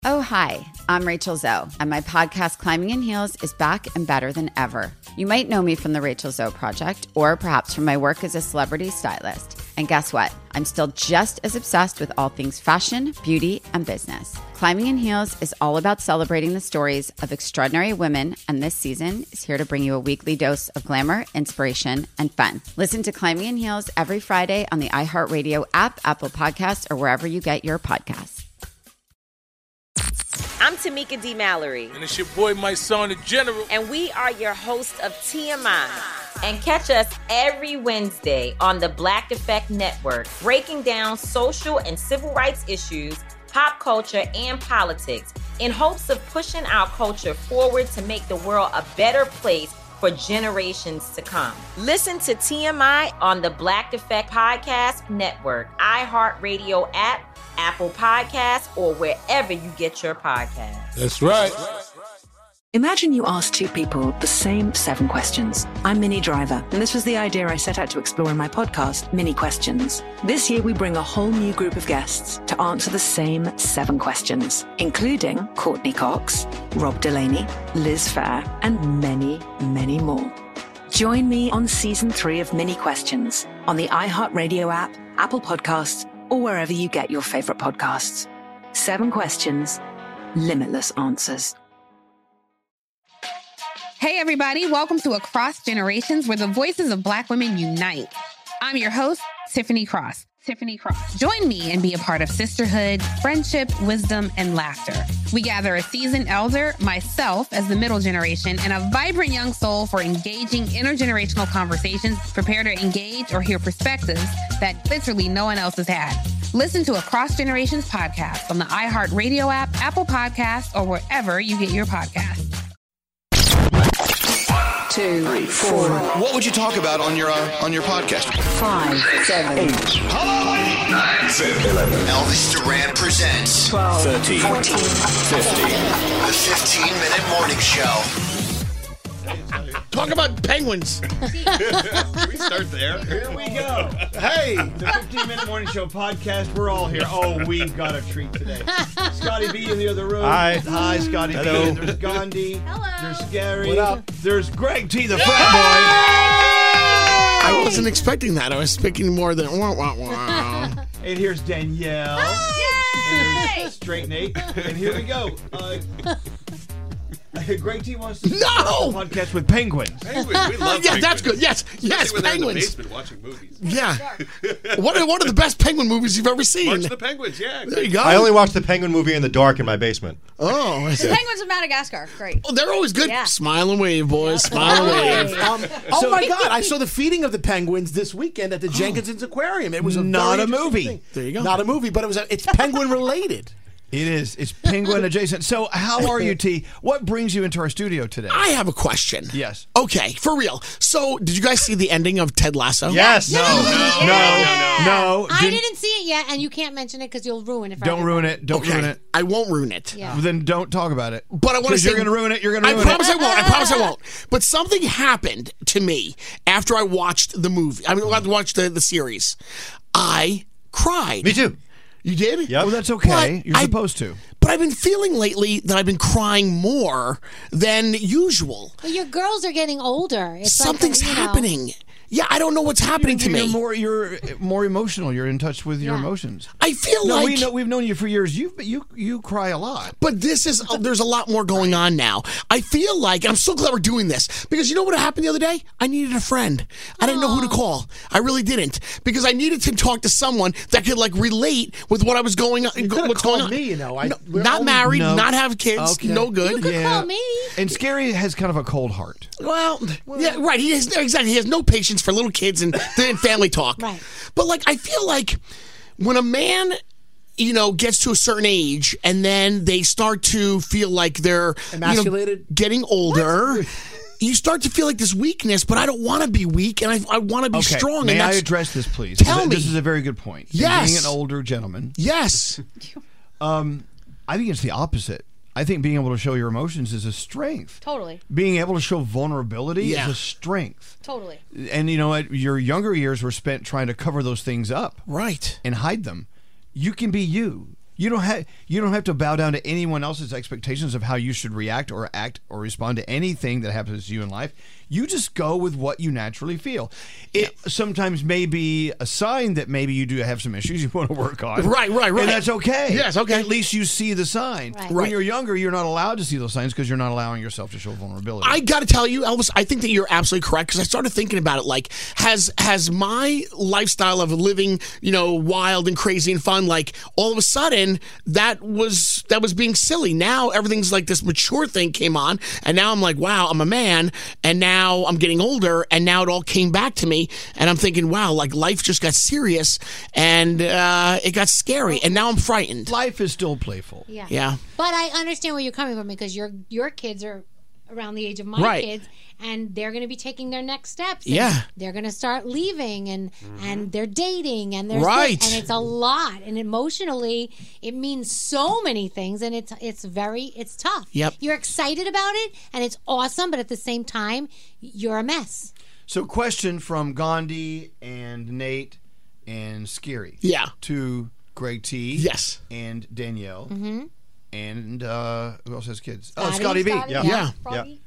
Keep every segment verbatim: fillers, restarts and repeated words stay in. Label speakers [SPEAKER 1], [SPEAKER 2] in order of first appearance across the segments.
[SPEAKER 1] Oh, hi, I'm Rachel Zoe, and my podcast, Climbing in Heels, is back and better than ever. You might know me from the Rachel Zoe Project, or perhaps from my work as a celebrity stylist. And guess what? I'm still just as obsessed with all things fashion, beauty, and business. Climbing in Heels is all about celebrating the stories of extraordinary women, and this season is here to bring you a weekly dose of glamour, inspiration, and fun. Listen to Climbing in Heels every Friday on the iHeartRadio app, Apple Podcasts, or wherever you get your podcasts.
[SPEAKER 2] I'm Tamika D. Mallory.
[SPEAKER 3] And it's your boy, my son, the General.
[SPEAKER 2] And we are your hosts of T M I. And catch us every Wednesday on the Black Effect Network, breaking down social and civil rights issues, pop culture, and politics in hopes of pushing our culture forward to make the world a better place for generations to come. Listen to T M I on the Black Effect Podcast Network, iHeartRadio app, Apple Podcasts, or wherever you get your podcasts.
[SPEAKER 3] That's right.
[SPEAKER 4] Imagine you ask two people the same seven questions. I'm Minnie Driver, and this was the idea I set out to explore in my podcast, Minnie Questions. This year, we bring a whole new group of guests to answer the same seven questions, including Courtney Cox, Rob Delaney, Liz Phair, and many, many more. Join me on season three of Minnie Questions on the iHeartRadio app, Apple Podcasts, or wherever you get your favorite podcasts. Seven questions, limitless answers.
[SPEAKER 5] Hey, everybody. Welcome to Across Generations, where the voices of Black women unite. I'm your host, Tiffany Cross. Tiffany Cross. Join me and be a part of sisterhood, friendship, wisdom, and laughter. We gather a seasoned elder, myself as the middle generation, and a vibrant young soul for engaging intergenerational conversations. Prepare to engage or hear perspectives that literally no one else has had. Listen to Across Generations podcast on the iHeartRadio app, Apple Podcasts, or wherever you get your podcasts.
[SPEAKER 4] Two, three, four.
[SPEAKER 6] What would you talk about on your uh, on your podcast?
[SPEAKER 4] Five, seven, eight.
[SPEAKER 6] Hello, nine, seven, eleven. Elvis Duran presents
[SPEAKER 4] twelve,
[SPEAKER 6] thirteen,
[SPEAKER 4] fourteen,
[SPEAKER 6] fifteen. The fifteen-minute morning show.
[SPEAKER 7] Talk about penguins.
[SPEAKER 8] We start there.
[SPEAKER 7] Here we go. Hey, the fifteen-minute morning show podcast. We're all here. Oh, we've got a treat today. Scotty B in the other room.
[SPEAKER 8] Hi.
[SPEAKER 7] Hi, Scotty
[SPEAKER 8] Hello.
[SPEAKER 7] B. And there's Gandhi.
[SPEAKER 9] Hello.
[SPEAKER 7] There's Scary.
[SPEAKER 8] What up?
[SPEAKER 7] There's Greg T, the frat boy.
[SPEAKER 9] I wasn't expecting that. I was expecting more than wah, wah, wah.
[SPEAKER 7] And here's Danielle.
[SPEAKER 9] Yay!
[SPEAKER 7] And there's Straight Nate. And here we go. Uh, Greg T wants to
[SPEAKER 9] No!
[SPEAKER 7] start a podcast with penguins.
[SPEAKER 8] Penguins, we love
[SPEAKER 9] Yeah,
[SPEAKER 8] penguins.
[SPEAKER 9] that's good. Yes,
[SPEAKER 8] Especially
[SPEAKER 9] yes,
[SPEAKER 8] when they're in the
[SPEAKER 9] penguins.
[SPEAKER 8] basement watching movies.
[SPEAKER 9] Yeah. What are, what are the best penguin movies you've ever seen?
[SPEAKER 8] Watch the penguins, yeah.
[SPEAKER 9] There you go.
[SPEAKER 10] I only watch the penguin movie in the dark in my basement.
[SPEAKER 9] Oh, I see.
[SPEAKER 11] The Penguins of Madagascar. Great.
[SPEAKER 9] Oh, they're always good.
[SPEAKER 11] Yeah.
[SPEAKER 9] Smile and wave, boys. Smile and wave.
[SPEAKER 12] Um, oh
[SPEAKER 7] So-
[SPEAKER 12] my God! I saw the feeding of the penguins this weekend at the Jenkinson's Aquarium. It was a
[SPEAKER 7] Not
[SPEAKER 12] very
[SPEAKER 7] a
[SPEAKER 12] interesting
[SPEAKER 7] movie.
[SPEAKER 12] thing.
[SPEAKER 9] There you go.
[SPEAKER 12] Not a movie, but it was. A, it's penguin related.
[SPEAKER 7] It is. It's penguin adjacent. So how are you, T? What brings you into our studio today?
[SPEAKER 9] I have a question.
[SPEAKER 7] Yes.
[SPEAKER 9] Okay, for real. So, did you guys see the ending of Ted Lasso?
[SPEAKER 10] Yes.
[SPEAKER 7] No.
[SPEAKER 11] Yeah.
[SPEAKER 7] No. No.
[SPEAKER 11] I
[SPEAKER 7] didn't-
[SPEAKER 11] didn't see it yet, and you can't mention it because you'll ruin it. For
[SPEAKER 7] Don't ruin
[SPEAKER 11] everyone.
[SPEAKER 7] it. Don't
[SPEAKER 9] Okay.
[SPEAKER 7] ruin it.
[SPEAKER 9] I won't ruin it.
[SPEAKER 11] Yeah.
[SPEAKER 7] Then don't talk about it.
[SPEAKER 9] But I want to
[SPEAKER 7] 'Cause
[SPEAKER 9] say
[SPEAKER 7] you're going to ruin it. You're going to
[SPEAKER 9] I
[SPEAKER 7] ruin
[SPEAKER 9] promise
[SPEAKER 7] it.
[SPEAKER 9] I won't. I promise I won't. But something happened to me after I watched the movie. I mean, I watched the, the series. I cried.
[SPEAKER 10] Me too.
[SPEAKER 9] You did?
[SPEAKER 10] Yep.
[SPEAKER 7] Well, that's okay.
[SPEAKER 9] But
[SPEAKER 7] You're
[SPEAKER 9] I-
[SPEAKER 7] supposed to.
[SPEAKER 9] But I've been feeling lately that I've been crying more than usual.
[SPEAKER 11] But your girls are getting older. It's
[SPEAKER 9] Something's
[SPEAKER 11] like, you know,
[SPEAKER 9] happening. Yeah, I don't know what's happening to
[SPEAKER 7] you're
[SPEAKER 9] me.
[SPEAKER 7] More, you're more emotional. You're in touch with your
[SPEAKER 11] Yeah.
[SPEAKER 7] emotions.
[SPEAKER 9] I feel
[SPEAKER 7] No,
[SPEAKER 9] like.
[SPEAKER 7] we know, we've known you for years. You you you cry a lot.
[SPEAKER 9] But this is, there's a lot more going on now. I feel like, and I'm so glad we're doing this, because you know what happened the other day? I needed a friend. I didn't know who to call. I really didn't. Because I needed to talk to someone that could like relate with what I was going on.
[SPEAKER 12] You could've
[SPEAKER 9] What's going
[SPEAKER 12] called
[SPEAKER 9] on.
[SPEAKER 12] me, you know. I-
[SPEAKER 9] No,
[SPEAKER 12] we're
[SPEAKER 9] not
[SPEAKER 12] only-
[SPEAKER 9] married,
[SPEAKER 7] No.
[SPEAKER 9] not have kids,
[SPEAKER 7] Okay.
[SPEAKER 9] no good.
[SPEAKER 11] You could
[SPEAKER 7] Yeah.
[SPEAKER 11] call me.
[SPEAKER 7] And Scary has kind of a cold heart.
[SPEAKER 9] Well, yeah, right. He has exactly. He has no patience for little kids and, and family talk.
[SPEAKER 11] Right.
[SPEAKER 9] But like, I feel like when a man, you know, gets to a certain age and then they start to feel like they're you know,
[SPEAKER 12] Emasculated?
[SPEAKER 9] getting older. You start to feel like this weakness, but I don't want to be weak, and I, I want to be
[SPEAKER 7] Okay.
[SPEAKER 9] strong.
[SPEAKER 7] May
[SPEAKER 9] and
[SPEAKER 7] I
[SPEAKER 9] that's,
[SPEAKER 7] address this, please?
[SPEAKER 9] Tell
[SPEAKER 7] This-
[SPEAKER 9] me.
[SPEAKER 7] This is a very good point.
[SPEAKER 9] Yes.
[SPEAKER 7] Being an older gentleman,
[SPEAKER 9] Yes.
[SPEAKER 7] um, I think it's the opposite. I think being able to show your emotions is a strength.
[SPEAKER 11] Totally.
[SPEAKER 7] Being able to show vulnerability
[SPEAKER 9] Yeah.
[SPEAKER 7] is a strength.
[SPEAKER 11] Totally.
[SPEAKER 7] And you know what? Your younger years were spent trying to cover those things up
[SPEAKER 9] Right.
[SPEAKER 7] and hide them. You can be you. You don't have you don't have to bow down to anyone else's expectations of how you should react or act or respond to anything that happens to you in life. You just go with what you naturally feel. It yeah. sometimes may be a sign that maybe you do have some issues you want to work on.
[SPEAKER 9] Right, right, right.
[SPEAKER 7] And that's okay.
[SPEAKER 9] Yes, okay.
[SPEAKER 7] At least you see the sign.
[SPEAKER 11] Right.
[SPEAKER 7] When
[SPEAKER 9] Right.
[SPEAKER 7] you're younger, you're not allowed to see those signs because you're not allowing yourself to show vulnerability.
[SPEAKER 9] I got to tell you, Elvis, I think that you're absolutely correct because I started thinking about it. Like, has has my lifestyle of living, you know, wild and crazy and fun, like all of a sudden that was that was being silly. Now everything's like this mature thing came on, and now I'm like, wow, I'm a man, and now I'm getting older, and now it all came back to me, and I'm thinking, wow, like life just got serious, and uh, it got scary, and now I'm frightened.
[SPEAKER 7] Life is still playful.
[SPEAKER 11] Yeah.
[SPEAKER 9] Yeah.
[SPEAKER 11] But I understand where you're coming from because your your kids are around the age of my
[SPEAKER 9] Right.
[SPEAKER 11] kids, and they're going to be taking their next steps. And
[SPEAKER 9] Yeah.
[SPEAKER 11] they're going to start leaving, and and they're dating, and they're
[SPEAKER 9] Right.
[SPEAKER 11] and it's a lot, and emotionally, it means so many things, and it's it's very it's tough.
[SPEAKER 9] Yep.
[SPEAKER 11] You're excited about it, and it's awesome, but at the same time, you're a mess.
[SPEAKER 7] So, question from Gandhi and Nate and Scary.
[SPEAKER 9] Yeah.
[SPEAKER 7] To Greg T.
[SPEAKER 9] Yes.
[SPEAKER 7] And Danielle.
[SPEAKER 11] Mm-hmm.
[SPEAKER 7] And uh, who else has kids?
[SPEAKER 11] Scotty,
[SPEAKER 7] oh, Scotty B.
[SPEAKER 11] Scotty,
[SPEAKER 7] Yeah.
[SPEAKER 11] yeah.
[SPEAKER 7] yeah.
[SPEAKER 11] Froggy.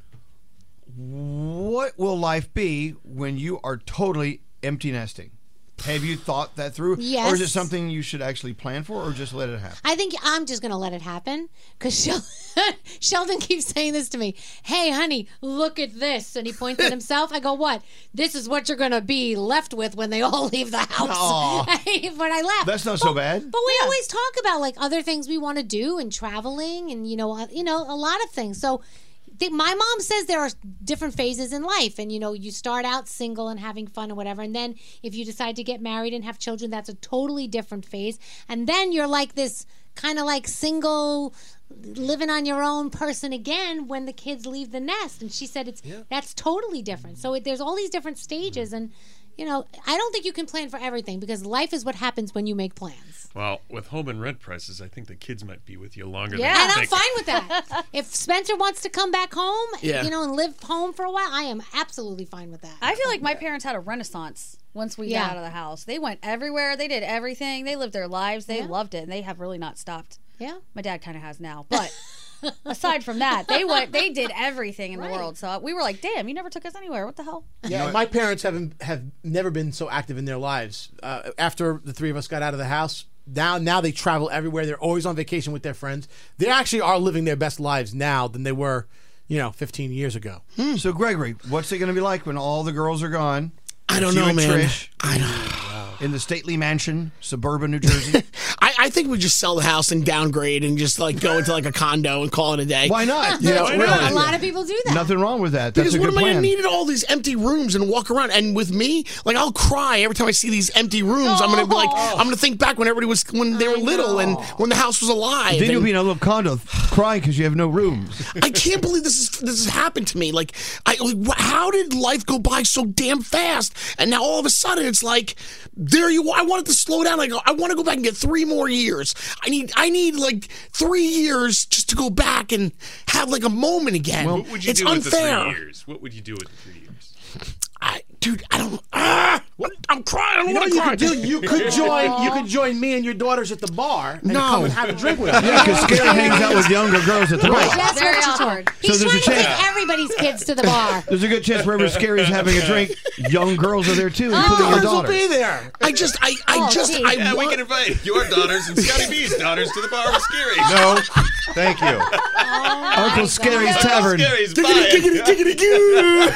[SPEAKER 7] What will life be when you are totally empty nesting? Have you thought that through?
[SPEAKER 11] Yes.
[SPEAKER 7] Or is it something you should actually plan for, or just let it happen?
[SPEAKER 11] I think I'm just going to let it happen because Sheldon, Sheldon keeps saying this to me. Hey, honey, look at this. And he points at himself. I go, what? This is what you're going to be left with when they all leave the house. But I laugh.
[SPEAKER 7] That's not so bad.
[SPEAKER 11] But we always talk about like other things we want to do and traveling and, you know, uh, you know, a lot of things. So th- my mom says there are different phases in life, and you know, you start out single and having fun or whatever, and then if you decide to get married and have children, that's a totally different phase, and then you're like this kind of like single, living on your own person again when the kids leave the nest. And she said it's
[SPEAKER 8] Yeah.
[SPEAKER 11] that's totally different. So it, there's all these different stages, and you know, I don't think you can plan for everything because life is what happens when you make plans.
[SPEAKER 8] Well, with home and rent prices, I think the kids might be with you longer
[SPEAKER 11] Yeah,
[SPEAKER 8] than
[SPEAKER 11] and
[SPEAKER 8] you
[SPEAKER 11] I'm
[SPEAKER 8] think.
[SPEAKER 11] fine with that. If Spencer wants to come back home,
[SPEAKER 13] Yeah.
[SPEAKER 11] you know, and live home for a while, I am absolutely fine with that.
[SPEAKER 13] I feel like my parents had a renaissance once we
[SPEAKER 11] Yeah.
[SPEAKER 13] got out of the house. They went everywhere. They did everything. They lived their lives. They
[SPEAKER 11] Yeah.
[SPEAKER 13] loved it, and they have really not stopped.
[SPEAKER 11] Yeah.
[SPEAKER 13] My dad kind of has now, but aside from that, they went. They did everything in the world. So we were like, "Damn, you never took us anywhere. What the hell?"
[SPEAKER 12] Yeah, my parents haven't have never been so active in their lives. Uh, after the three of us got out of the house, now now they travel everywhere. They're always on vacation with their friends. They actually are living their best lives now than they were, you know, fifteen years ago.
[SPEAKER 7] Hmm. So, Gregory, what's it going to be like when all the girls are gone?
[SPEAKER 9] I don't
[SPEAKER 7] It's you
[SPEAKER 9] know,
[SPEAKER 7] and
[SPEAKER 9] man.
[SPEAKER 7] Trish
[SPEAKER 9] I don't.
[SPEAKER 7] in the stately mansion, suburban New Jersey.
[SPEAKER 9] I, I think we just sell the house and downgrade and just like go into like a condo and call it a day.
[SPEAKER 7] Why not?
[SPEAKER 9] You know,
[SPEAKER 7] Why
[SPEAKER 9] really.
[SPEAKER 7] not?
[SPEAKER 11] A lot of people do that.
[SPEAKER 7] Nothing wrong with that. That's
[SPEAKER 9] Because
[SPEAKER 7] a
[SPEAKER 9] what
[SPEAKER 7] good
[SPEAKER 9] am I
[SPEAKER 7] plan.
[SPEAKER 9] going to need all these empty rooms and walk around? And with me, like I'll cry every time I see these empty rooms. I'm going to be like, I'm going to think back when everybody was when they were little and when the house was alive.
[SPEAKER 7] Then you'll
[SPEAKER 9] and-
[SPEAKER 7] be in a little condo crying because you have no rooms.
[SPEAKER 9] I can't believe this is this has happened to me. Like, I like, wh- how did life go by so damn fast? And now all of a sudden, it's like, there you. I wanted to slow down. I go, I want to go back and get three more years. I need, I need like three years just to go back and have like a moment again.
[SPEAKER 8] What would you
[SPEAKER 9] it's
[SPEAKER 8] do
[SPEAKER 9] unfair.
[SPEAKER 8] with the three years? What would you do with the three years?
[SPEAKER 9] I, dude, I don't. Ah, what? I'm crying. I don't
[SPEAKER 12] You know
[SPEAKER 9] want
[SPEAKER 12] what
[SPEAKER 9] to
[SPEAKER 12] you
[SPEAKER 9] cry.
[SPEAKER 12] could do? You could join. You could join me and your daughters at the bar and
[SPEAKER 9] No.
[SPEAKER 12] come and have a drink with us.
[SPEAKER 7] Yeah, because Scary hangs out with younger girls at the bar.
[SPEAKER 11] That's
[SPEAKER 13] Very
[SPEAKER 11] what you
[SPEAKER 13] awkward.
[SPEAKER 11] told. He's
[SPEAKER 7] So there's a
[SPEAKER 11] trying to
[SPEAKER 7] chance-
[SPEAKER 11] take everybody's kids to the bar.
[SPEAKER 7] There's a good chance wherever Scary's having a drink, young girls are there too, including your
[SPEAKER 12] Daughters will
[SPEAKER 7] daughters.
[SPEAKER 12] be there.
[SPEAKER 9] I just, I, I
[SPEAKER 11] Oh,
[SPEAKER 9] just,
[SPEAKER 11] gee.
[SPEAKER 9] I
[SPEAKER 8] Yeah, we
[SPEAKER 9] want.
[SPEAKER 8] can invite your daughters and Scotty B's daughters to the bar with Scary.
[SPEAKER 10] No, thank you.
[SPEAKER 7] Uncle Scary's Tavern.
[SPEAKER 8] Scary's
[SPEAKER 9] Giggity,
[SPEAKER 8] buying.
[SPEAKER 9] giggity, giggity, goo.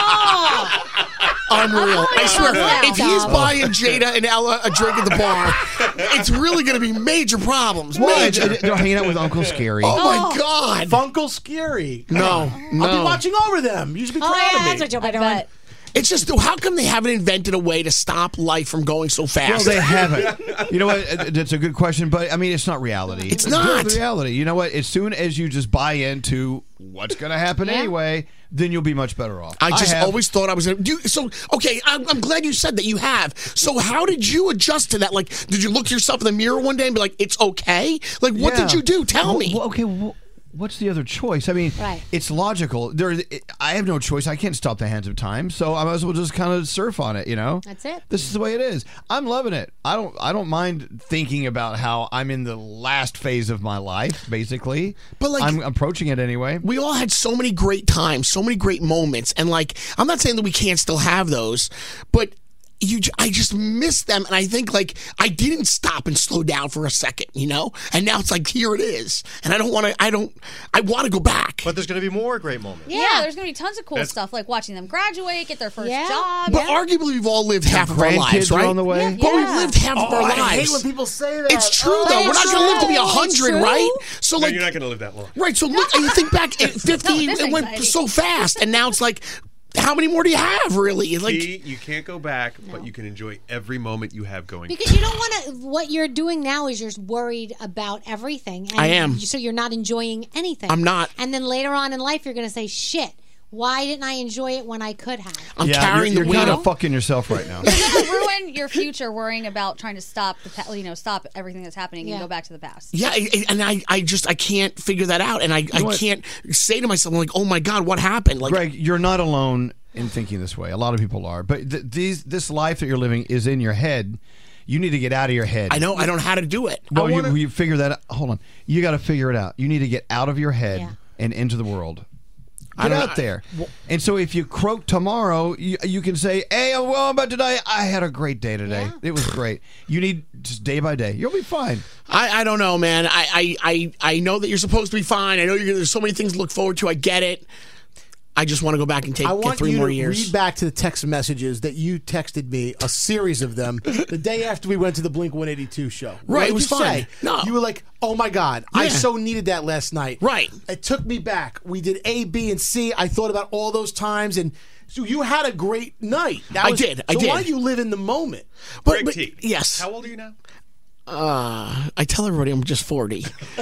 [SPEAKER 9] Unreal. I swear,
[SPEAKER 11] wow.
[SPEAKER 9] if he's buying Jada and Ella a drink at the bar, it's really going to be major problems.
[SPEAKER 7] Why?
[SPEAKER 9] Major.
[SPEAKER 7] They're hanging out with Uncle Scary.
[SPEAKER 9] Oh, my God.
[SPEAKER 12] Funkle Scary.
[SPEAKER 9] No, no.
[SPEAKER 12] I'll be watching over them. You should be
[SPEAKER 11] Oh,
[SPEAKER 12] proud
[SPEAKER 11] yeah,
[SPEAKER 12] of me.
[SPEAKER 11] that's what you'll be
[SPEAKER 13] I
[SPEAKER 11] doing.
[SPEAKER 13] bet.
[SPEAKER 9] It's just, how come they haven't invented a way to stop life from going so
[SPEAKER 7] Well,
[SPEAKER 9] fast?
[SPEAKER 7] they haven't. You know what? Uh, That's a good question, but I mean, it's not reality.
[SPEAKER 9] It's not.
[SPEAKER 7] the reality. You know what? As soon as you just buy into what's going to happen
[SPEAKER 11] Yeah.
[SPEAKER 7] anyway, then you'll be much better off.
[SPEAKER 9] I just
[SPEAKER 7] have-
[SPEAKER 9] always thought I was going to. So, okay, I'm, I'm glad you said that you have. So, how did you adjust to that? Like, did you look yourself in the mirror one day and be like, it's okay? Like, what
[SPEAKER 7] Yeah.
[SPEAKER 9] did you do? Tell
[SPEAKER 7] Well,
[SPEAKER 9] me.
[SPEAKER 7] well, okay, well, what's the other choice? I mean,
[SPEAKER 11] Right.
[SPEAKER 7] it's logical. There, I have no choice. I can't stop the hands of time, so I might as well just kind of surf on it. You know,
[SPEAKER 11] That's it.
[SPEAKER 7] This is the way it is. I'm loving it. I don't. I don't mind thinking about how I'm in the last phase of my life, basically.
[SPEAKER 9] But, like,
[SPEAKER 7] I'm approaching it anyway.
[SPEAKER 9] We all had so many great times, so many great moments, and like I'm not saying that we can't still have those, but you, j- I just miss them, and I think like I didn't stop and slow down for a second, you know, and now it's like here it is, and I don't want to. I don't. I want to go back.
[SPEAKER 10] But there's going to be more great moments.
[SPEAKER 13] Yeah, there's gonna be tons of cool
[SPEAKER 10] That's-
[SPEAKER 13] stuff like watching them graduate, get their first
[SPEAKER 11] Yeah.
[SPEAKER 13] job.
[SPEAKER 9] But arguably, we've all lived half of our
[SPEAKER 7] grandkids
[SPEAKER 9] lives,
[SPEAKER 7] are
[SPEAKER 9] right?
[SPEAKER 7] on the way.
[SPEAKER 9] But we've
[SPEAKER 13] Yeah.
[SPEAKER 9] lived half of
[SPEAKER 12] Oh,
[SPEAKER 9] our
[SPEAKER 12] I
[SPEAKER 9] lives.
[SPEAKER 12] hate when people say that.
[SPEAKER 9] It's true,
[SPEAKER 12] Oh,
[SPEAKER 9] though. We're not
[SPEAKER 11] it's
[SPEAKER 9] going to live to be a
[SPEAKER 11] true. It's
[SPEAKER 9] hundred,
[SPEAKER 11] true.
[SPEAKER 9] right? So,
[SPEAKER 8] No,
[SPEAKER 9] like,
[SPEAKER 8] you're not going to live that long.
[SPEAKER 9] right. So, look, you think back at fifty,
[SPEAKER 13] this
[SPEAKER 9] it went
[SPEAKER 13] anxiety.
[SPEAKER 9] so fast, and now it's like, how many more do you have, really? It's like,
[SPEAKER 8] Key, you can't go back, but you can enjoy every moment you have going.
[SPEAKER 11] Because you don't want to. What you're doing now is you're worried about everything. And
[SPEAKER 9] I am.
[SPEAKER 11] you- So you're not enjoying anything.
[SPEAKER 9] I'm not.
[SPEAKER 11] And then later on in life, you're going to say, "Shit, why didn't I enjoy it when I could have?"
[SPEAKER 9] I'm
[SPEAKER 7] yeah,
[SPEAKER 9] carrying
[SPEAKER 7] you're,
[SPEAKER 9] the
[SPEAKER 7] you're
[SPEAKER 9] weight
[SPEAKER 7] kind
[SPEAKER 9] of
[SPEAKER 7] of fucking yourself right now.
[SPEAKER 13] You're gonna ruin your future worrying about trying to stop the pa- you know stop everything that's happening
[SPEAKER 11] Yeah.
[SPEAKER 13] and go back to the past.
[SPEAKER 9] Yeah, I- I- and I, I just, I can't figure that out, and I, I
[SPEAKER 7] what?
[SPEAKER 9] can't say to myself, like, oh my god, what happened? Like,
[SPEAKER 7] Greg, you're not alone in thinking this way. A lot of people are, but th- these this life that you're living is in your head. You need to get out of your head.
[SPEAKER 9] I know, I don't know how to do it.
[SPEAKER 7] Well,
[SPEAKER 9] I wanna-
[SPEAKER 7] you, you figure that. Hold on, you got to figure it out. You need to get out of your head
[SPEAKER 11] Yeah.
[SPEAKER 7] and into the world.
[SPEAKER 9] I
[SPEAKER 7] Get
[SPEAKER 9] don't-
[SPEAKER 7] out there. And so if you croak tomorrow, you, you can say, hey, well, but today I had a great day today.
[SPEAKER 11] Yeah.
[SPEAKER 7] It was great. You need just day by day. You'll be fine.
[SPEAKER 9] I, I don't know, man. I, I, I, I know that you're supposed to be fine. I know you're, there's so many things to look forward to. I get it. I just want to go back and take
[SPEAKER 12] I
[SPEAKER 9] get
[SPEAKER 12] want
[SPEAKER 9] three
[SPEAKER 12] you
[SPEAKER 9] more
[SPEAKER 12] to
[SPEAKER 9] years.
[SPEAKER 12] read back to the text messages that you texted me, a series of them, the day after we went to the Blink one eighty-two show.
[SPEAKER 9] Right,
[SPEAKER 12] What
[SPEAKER 9] it
[SPEAKER 12] did
[SPEAKER 9] was
[SPEAKER 12] you
[SPEAKER 9] fun.
[SPEAKER 12] say?
[SPEAKER 9] No.
[SPEAKER 12] You were like, oh my God, I
[SPEAKER 9] Yeah.
[SPEAKER 12] so needed that last night.
[SPEAKER 9] Right.
[SPEAKER 12] It took me back. We did A, B, and C. I thought about all those times, and so you had a great night. That
[SPEAKER 9] I
[SPEAKER 12] was-
[SPEAKER 9] did, I
[SPEAKER 12] so
[SPEAKER 9] did.
[SPEAKER 12] why don't you live in the moment?
[SPEAKER 9] But,
[SPEAKER 8] Greg
[SPEAKER 9] but
[SPEAKER 8] T.
[SPEAKER 9] yes,
[SPEAKER 8] How old are you now?
[SPEAKER 9] uh, I tell everybody I'm just forty.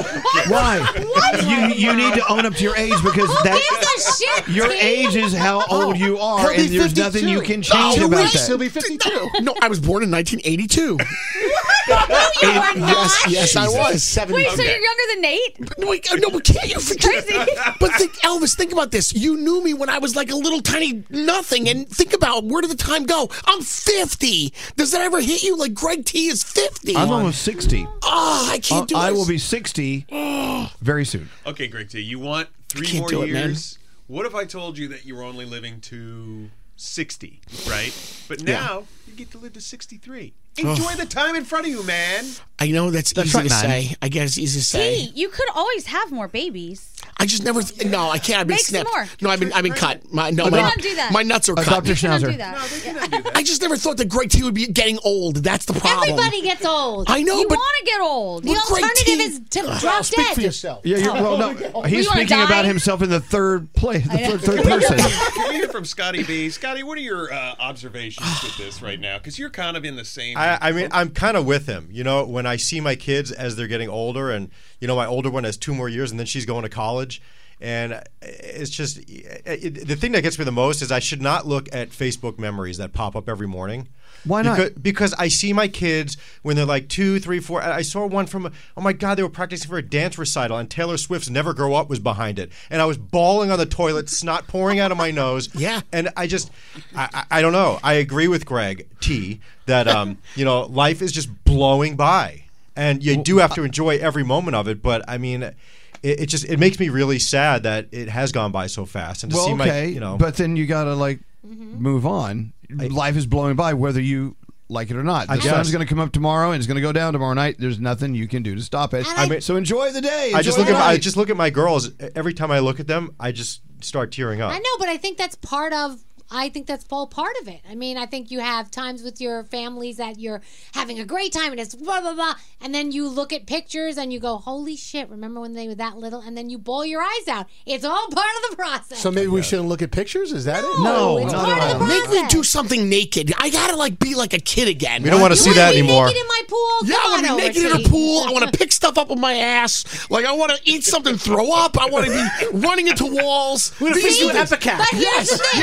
[SPEAKER 7] Why? You you need to own up to your age because
[SPEAKER 11] Who
[SPEAKER 7] that
[SPEAKER 11] gives a shit?
[SPEAKER 7] your
[SPEAKER 11] T?
[SPEAKER 7] age is how old you are,
[SPEAKER 12] He'll be
[SPEAKER 7] and there's nothing you
[SPEAKER 12] fifty-two.
[SPEAKER 7] can change
[SPEAKER 12] Two
[SPEAKER 7] about
[SPEAKER 12] weeks,
[SPEAKER 7] that.
[SPEAKER 12] He'll be fifty-two.
[SPEAKER 9] No, I was born in nineteen eighty-two.
[SPEAKER 11] No, you are not.
[SPEAKER 9] yes, yes, I was.
[SPEAKER 13] Wait,
[SPEAKER 12] seventy.
[SPEAKER 13] so you're younger than Nate?
[SPEAKER 9] No, wait, no, but can't you forget?
[SPEAKER 13] Crazy.
[SPEAKER 9] But think, Elvis, think about this. You knew me when I was like a little tiny nothing, and think about where did the time go? I'm fifty. Does that ever hit you? Like Greg T is fifty.
[SPEAKER 7] I'm almost sixty.
[SPEAKER 9] Oh, I can't do
[SPEAKER 7] I
[SPEAKER 9] this.
[SPEAKER 7] will be sixty very soon.
[SPEAKER 8] Okay, Greg T. You want three
[SPEAKER 9] can't
[SPEAKER 8] more
[SPEAKER 9] do it, man.
[SPEAKER 8] years? What if I told you that you were only living to sixty, right? But
[SPEAKER 9] Yeah.
[SPEAKER 8] now you get to live to sixty-three. Enjoy the time in front of you, man.
[SPEAKER 9] I know that's,
[SPEAKER 7] That's
[SPEAKER 9] easy
[SPEAKER 7] right,
[SPEAKER 9] to
[SPEAKER 7] man.
[SPEAKER 9] say. I guess it's easy to say.
[SPEAKER 13] T, you could always have more babies.
[SPEAKER 9] I just never. Th- no, I can't. I've been
[SPEAKER 13] Make some
[SPEAKER 9] snipped.
[SPEAKER 13] more.
[SPEAKER 9] No, I've been. I've been cut. My, no,
[SPEAKER 13] You
[SPEAKER 9] my,
[SPEAKER 13] cannot do that.
[SPEAKER 9] my nuts are
[SPEAKER 7] Adopt
[SPEAKER 9] cut.
[SPEAKER 7] a
[SPEAKER 13] You cannot
[SPEAKER 7] schnauzer.
[SPEAKER 13] do that.
[SPEAKER 8] No, they cannot do that.
[SPEAKER 9] I just never thought that Greg T would be getting old. That's the problem.
[SPEAKER 11] Everybody gets old.
[SPEAKER 9] I know,
[SPEAKER 13] You
[SPEAKER 9] but
[SPEAKER 13] want to get old.
[SPEAKER 11] The
[SPEAKER 9] Greg
[SPEAKER 11] alternative
[SPEAKER 9] T-
[SPEAKER 11] is to
[SPEAKER 12] Well,
[SPEAKER 11] drop
[SPEAKER 12] speak
[SPEAKER 11] dead.
[SPEAKER 12] for yourself.
[SPEAKER 7] Yeah, you're, well, no, he's
[SPEAKER 13] You wanna
[SPEAKER 7] speaking about
[SPEAKER 13] die?
[SPEAKER 7] himself in the third place, the
[SPEAKER 13] know.
[SPEAKER 7] third, third person.
[SPEAKER 8] Can we hear from Scotty B? Scotty, what are your uh, observations with this right now? Because you're kind of in the same.
[SPEAKER 10] I, I mean, I'm kind of with him. You know, when I see my kids as they're getting older, and you know, my older one has two more years, and then she's going to college, and it's just it, the thing that gets me the most is I should not look at Facebook memories that pop up every morning.
[SPEAKER 7] Why not?
[SPEAKER 10] Because, because I see my kids when they're like two, three, four. I saw one from, oh my God, they were practicing for a dance recital, and Taylor Swift's Never Grow Up was behind it. And I was bawling on the toilet, snot pouring out of my nose.
[SPEAKER 9] Yeah.
[SPEAKER 10] And I just, I, I, I don't know. I agree with Greg T that, um, you know, life is just blowing by. And you do have to enjoy every moment of it. But I mean, it, it just, it makes me really sad that it has gone by so fast. And to
[SPEAKER 7] Well,
[SPEAKER 10] see
[SPEAKER 7] okay,
[SPEAKER 10] my, you know.
[SPEAKER 7] but then you got to like move on. Life is blowing by, whether you like it or not. The
[SPEAKER 10] I guess.
[SPEAKER 7] sun's going to come up tomorrow, and it's going to go down tomorrow night. There's nothing you can do to stop it.
[SPEAKER 11] And I-
[SPEAKER 10] mean-
[SPEAKER 7] so enjoy the day.
[SPEAKER 10] I just
[SPEAKER 7] Enjoy
[SPEAKER 10] look at
[SPEAKER 7] the
[SPEAKER 10] my, I
[SPEAKER 7] night.
[SPEAKER 10] just look at my girls. Every time I look at them, I just start tearing up.
[SPEAKER 11] I know, but I think that's part of. I think that's all part of it. I mean, I think you have times with your families that you're having a great time and it's blah blah blah, and then you look at pictures and you go, "Holy shit! Remember when they were that little?" And then you bawl your eyes out. It's all part of the process.
[SPEAKER 12] So maybe we shouldn't look at pictures? Is that it?
[SPEAKER 7] No,
[SPEAKER 11] it's
[SPEAKER 7] not
[SPEAKER 11] part
[SPEAKER 7] at
[SPEAKER 11] of the
[SPEAKER 7] all.
[SPEAKER 9] Make
[SPEAKER 11] process.
[SPEAKER 9] me do something naked. I gotta like be like a kid again.
[SPEAKER 10] We don't want to
[SPEAKER 11] You
[SPEAKER 10] see
[SPEAKER 11] wanna
[SPEAKER 10] that
[SPEAKER 11] be
[SPEAKER 10] anymore.
[SPEAKER 11] naked in my pool?
[SPEAKER 9] Yeah,
[SPEAKER 11] Come
[SPEAKER 9] I want
[SPEAKER 11] on
[SPEAKER 9] to be
[SPEAKER 11] over,
[SPEAKER 9] naked in
[SPEAKER 11] T.
[SPEAKER 9] a pool. I want to pick stuff up with my ass. Like I want to eat something, throw up. I want to be running into walls.
[SPEAKER 12] We're gonna
[SPEAKER 9] These
[SPEAKER 12] feed you
[SPEAKER 9] are the-
[SPEAKER 12] Epicat.
[SPEAKER 11] But here's
[SPEAKER 9] Yes,
[SPEAKER 11] the thing.
[SPEAKER 9] yes.
[SPEAKER 11] When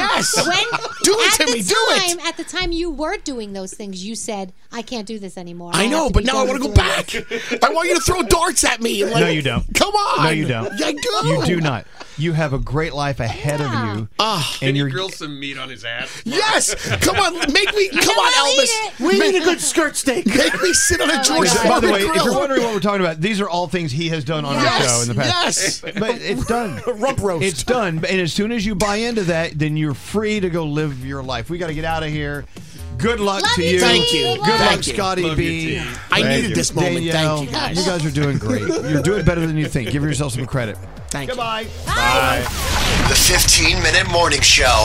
[SPEAKER 11] when
[SPEAKER 9] Do it,
[SPEAKER 11] at
[SPEAKER 9] Timmy,
[SPEAKER 11] the
[SPEAKER 9] do it.
[SPEAKER 11] time, at the time you were doing those things, you said, "I can't do this anymore."
[SPEAKER 9] I
[SPEAKER 11] have
[SPEAKER 9] know,
[SPEAKER 11] to
[SPEAKER 9] but
[SPEAKER 11] be
[SPEAKER 9] now I
[SPEAKER 11] done
[SPEAKER 9] want to
[SPEAKER 11] with
[SPEAKER 9] go
[SPEAKER 11] doing
[SPEAKER 9] back. I want you to throw darts at me. And like,
[SPEAKER 7] No, you don't.
[SPEAKER 9] Come on.
[SPEAKER 7] No, you don't.
[SPEAKER 9] Yeah, I do.
[SPEAKER 7] You do not. You have a great life ahead of you.
[SPEAKER 9] Ah.
[SPEAKER 8] Can
[SPEAKER 7] and
[SPEAKER 8] you
[SPEAKER 7] you're
[SPEAKER 8] grill some meat on his ass?
[SPEAKER 9] Yes. Come on. Make me. Come on,
[SPEAKER 11] I'll eat
[SPEAKER 9] Elvis.
[SPEAKER 11] it.
[SPEAKER 12] We
[SPEAKER 9] Make-
[SPEAKER 12] need a good skirt steak.
[SPEAKER 9] Make me sit on a George
[SPEAKER 7] By
[SPEAKER 9] Foreman
[SPEAKER 7] the way, if
[SPEAKER 9] grill.
[SPEAKER 7] you're wondering what we're talking about, these are all things he has done on
[SPEAKER 9] Yes,
[SPEAKER 7] our show in the past.
[SPEAKER 9] yes.
[SPEAKER 7] But it's done.
[SPEAKER 12] Rump roast.
[SPEAKER 7] It's done. And as soon as you buy into that, then you're free to go live your life. We got to get out of here. Good luck
[SPEAKER 11] Love
[SPEAKER 7] to
[SPEAKER 11] you,
[SPEAKER 7] you.
[SPEAKER 9] Thank you.
[SPEAKER 7] Good
[SPEAKER 9] Thank
[SPEAKER 7] luck,
[SPEAKER 9] you.
[SPEAKER 7] Scotty
[SPEAKER 8] Love
[SPEAKER 7] B.
[SPEAKER 8] you, T.
[SPEAKER 9] I
[SPEAKER 10] Thank
[SPEAKER 9] needed
[SPEAKER 10] you.
[SPEAKER 9] this moment.
[SPEAKER 7] Danielle,
[SPEAKER 9] Thank you, guys.
[SPEAKER 7] you guys are doing great. You're doing better than you think. Give yourself some credit.
[SPEAKER 9] Thank
[SPEAKER 7] Goodbye.
[SPEAKER 10] Bye.
[SPEAKER 6] The fifteen minute morning show.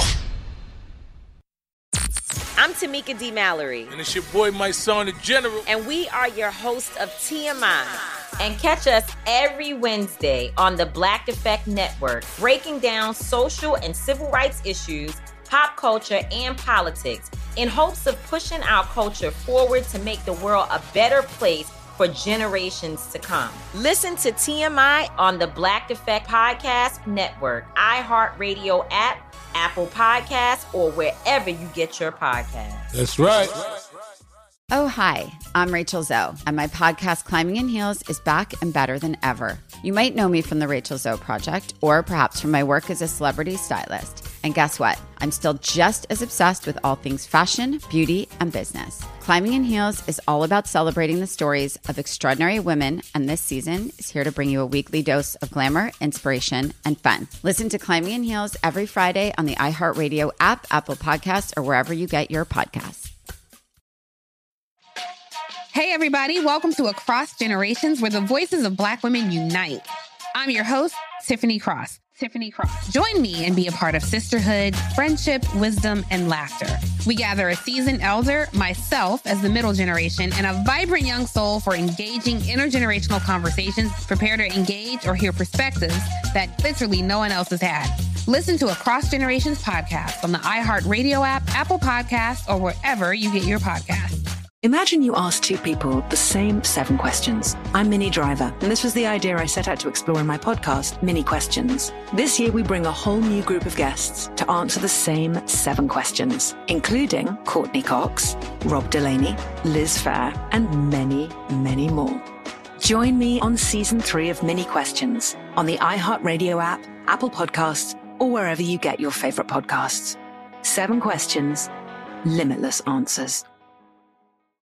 [SPEAKER 2] I'm Tamika D. Mallory,
[SPEAKER 3] And it's your boy, my son, the General.
[SPEAKER 2] and we are your hosts of T M I. And catch us every Wednesday on the Black Effect Network, breaking down social and civil rights issues, pop culture, and politics in hopes of pushing our culture forward to make the world a better place for generations to come. Listen to T M I on the Black Effect Podcast Network, iHeartRadio app, Apple Podcasts, or wherever you get your podcasts.
[SPEAKER 3] That's right.
[SPEAKER 1] Oh, hi, I'm Rachel Zoe, and my podcast, Climbing in Heels, is back and better than ever. You might know me from the Rachel Zoe Project, or perhaps from my work as a celebrity stylist. And guess what? I'm still just as obsessed with all things fashion, beauty, and business. Climbing in Heels is all about celebrating the stories of extraordinary women, and this season is here to bring you a weekly dose of glamour, inspiration, and fun. Listen to Climbing in Heels every Friday on the iHeartRadio app, Apple Podcasts, or wherever you get your podcasts.
[SPEAKER 5] Hey, everybody. Welcome to Across Generations, where the voices of Black women unite. I'm your host, Tiffany Cross. Tiffany Cross. Join me and be a part of sisterhood, friendship, wisdom, and laughter. We gather a seasoned elder, myself as the middle generation, and a vibrant young soul for engaging intergenerational conversations. Prepare to engage or hear perspectives that literally no one else has had. Listen to Across Generations podcast on the iHeartRadio app, Apple Podcasts, or wherever you get your podcasts.
[SPEAKER 4] Imagine you ask two people the same seven questions. I'm Minnie Driver, and this was the idea I set out to explore in my podcast, Mini Questions. This year, we bring a whole new group of guests to answer the same seven questions, including Courtney Cox, Rob Delaney, Liz Fair, and many, many more. Join me on season three of Mini Questions on the iHeartRadio app, Apple Podcasts, or wherever you get your favorite podcasts. Seven questions, limitless answers.